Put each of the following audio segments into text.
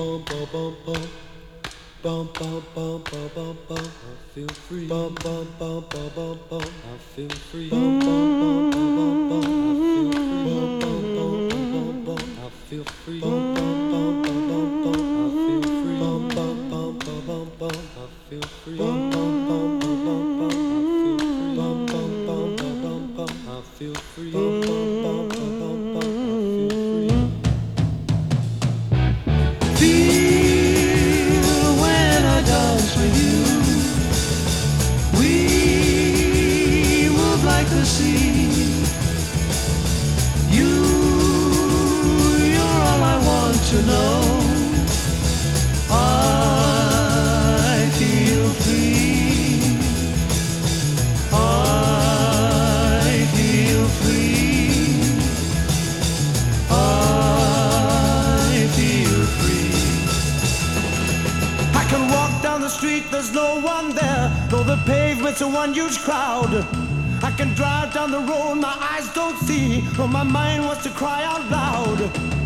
Bum bum bum bum bum bum. I feel free. Bum bum bum bum bum bum. I feel free. Bum bum bum bum bum bum. I feel free. Bum bum bum bum bum. I feel free. Bum bum bum bum bum. I feel free. Bum bum bum bum bum. I feel free. Bum bum bum bum bum. I feel free. Bum bum bum bum bum. I feel free. Feel when I dance with you. We move like the sea. You're all I want to know. I feel free. I feel free. I feel free. I can walk down the street, there's no one there, though the pavement's a one huge crowd. I can drive down the road, my eyes don't see, but my mind wants to cry out loud.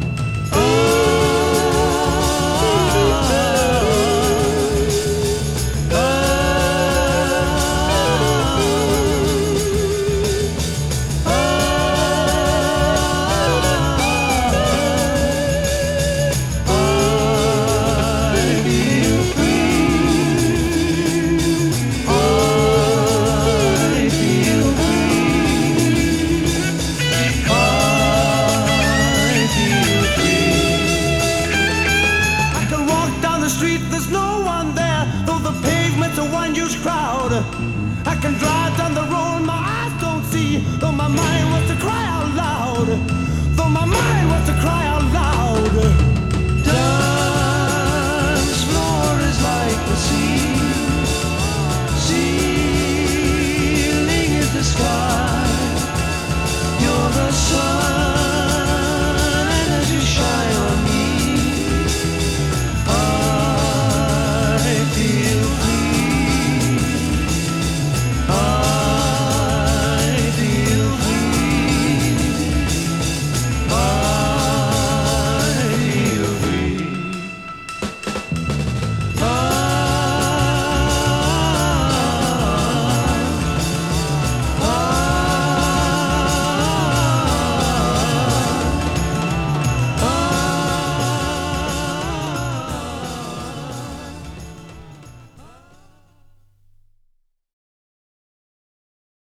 There's no one there, though the pavement's a one huge crowd. I can drive down the road, my eyes don't see, though my mind wants to cry out loud.